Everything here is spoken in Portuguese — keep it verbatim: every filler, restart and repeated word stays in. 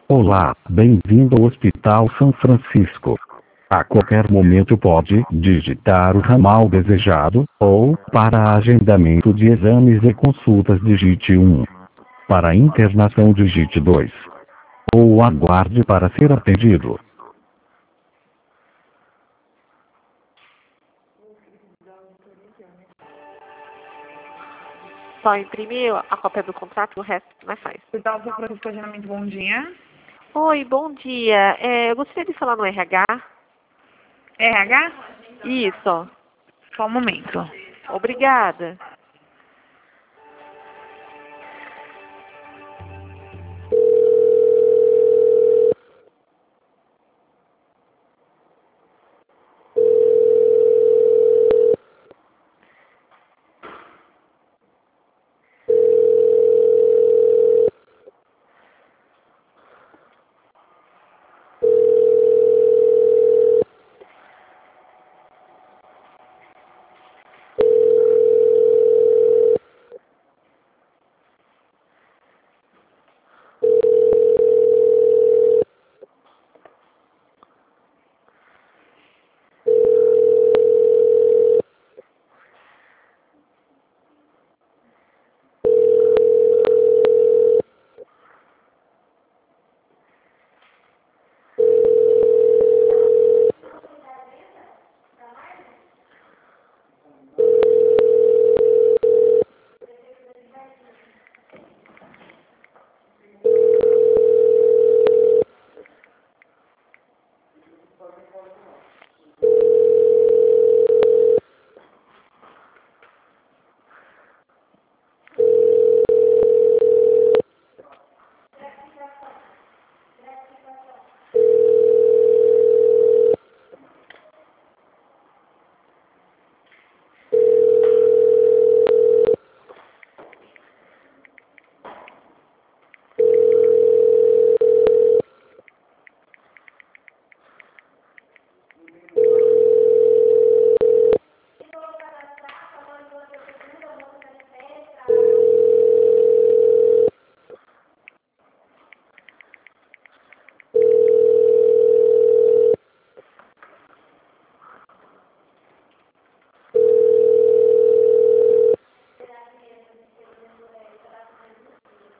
Olá, bem-vindo ao Hospital São Francisco. A qualquer momento pode digitar o ramal desejado, ou, para agendamento de exames e consultas digite um. Para internação digite dois. Ou aguarde para ser atendido. Só imprimir a cópia do contrato, o resto nós faz. Hospital São Francisco Agendamento, bom dia. Oi, bom dia. É, eu gostaria de falar no R H. R H? Isso. Só um momento. Obrigada.